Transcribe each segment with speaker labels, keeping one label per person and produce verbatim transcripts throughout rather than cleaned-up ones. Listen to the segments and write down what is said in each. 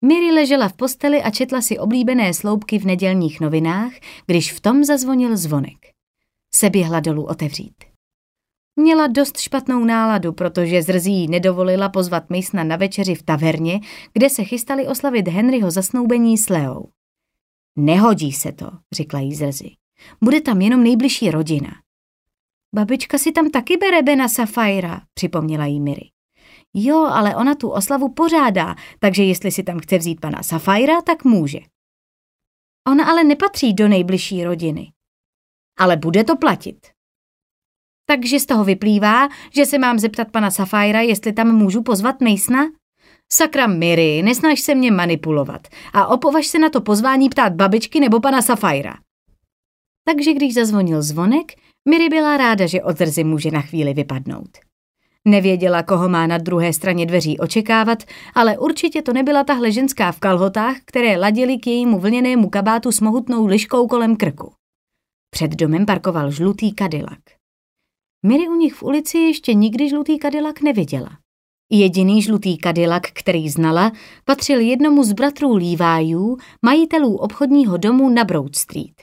Speaker 1: Miri ležela v posteli a četla si oblíbené sloupky v nedělních novinách, když v tom zazvonil zvonek. Seběhla dolů otevřít. Měla dost špatnou náladu, protože Zrzí jí nedovolila pozvat Masona na večeři v taverně, kde se chystali oslavit Henryho zasnoubení s Leou. Nehodí se to, řekla jí Zrzy. Bude tam jenom nejbližší rodina. Babička si tam taky bere Bena Safira, připomněla jí Miri. Jo, ale ona tu oslavu pořádá, takže jestli si tam chce vzít pana Safira, tak může. Ona ale nepatří do nejbližší rodiny. Ale bude to platit. Takže z toho vyplývá, že se mám zeptat pana Safira, jestli tam můžu pozvat Masona? Sakra Miri, nesnaž se mě manipulovat a opovaž se na to pozvání ptát babičky nebo pana Safira. Takže když zazvonil zvonek, Miri byla ráda, že od Zrzy může na chvíli vypadnout. Nevěděla, koho má na druhé straně dveří očekávat, ale určitě to nebyla tahle ženská v kalhotách, které ladily k jejímu vlněnému kabátu s mohutnou liškou kolem krku. Před domem parkoval žlutý Cadillac. Miri u nich v ulici ještě nikdy žlutý Cadillac neviděla. Jediný žlutý Cadillac, který znala, patřil jednomu z bratrů Leviů, majitelů obchodního domu na Broad Street.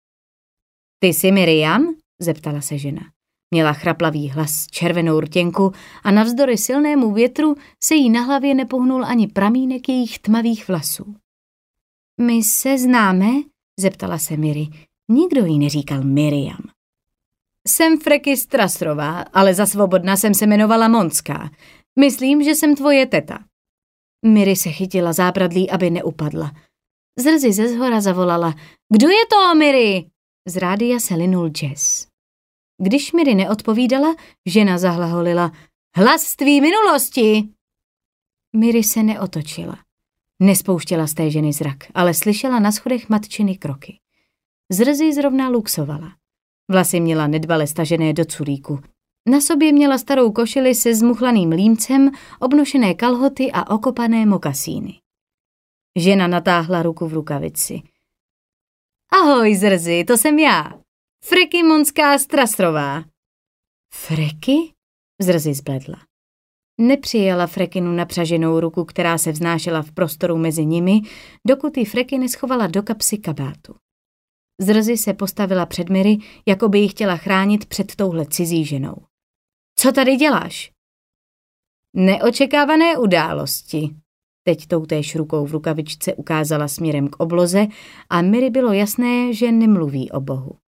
Speaker 1: Ty jsi Miriam? Zeptala se žena. Měla chraplavý hlas, červenou rtěnku a navzdory silnému větru se jí na hlavě nepohnul ani pramínek jejich tmavých vlasů. My se známe? Zeptala se Miri. Nikdo jí neříkal Miriam. Jsem Freky Strasrová, ale za svobodna jsem se jmenovala Monská. Myslím, že jsem tvoje teta. Miri se chytila zábradlí, aby neupadla. Zrzy ze zhora zavolala. Kdo je to, Miri? Z rádia se linul jazz. Když Miri neodpovídala, žena zahlaholila. Hlas z tvý minulosti! Miri se neotočila. Nespouštěla z té ženy zrak, ale slyšela na schodech matčiny kroky. Zrzy zrovna luxovala. Vlasy měla nedbale stažené do culíku. Na sobě měla starou košili se zmuchlaným límcem, obnošené kalhoty a okopané mokasíny. Žena natáhla ruku v rukavici. Ahoj, Zrzy, to jsem já. Freky Monská Strasrová. Freky? Zrzy zbledla. Nepřijala Frekinu napřaženou ruku, která se vznášela v prostoru mezi nimi, dokud ji Freky neschovala do kapsy kabátu. Zrzy se postavila před Miri, jako by ji chtěla chránit před touhle cizí ženou. Co tady děláš? Neočekávané události. Teď toutéž rukou v rukavičce ukázala směrem k obloze a Miri bylo jasné, že nemluví o Bohu.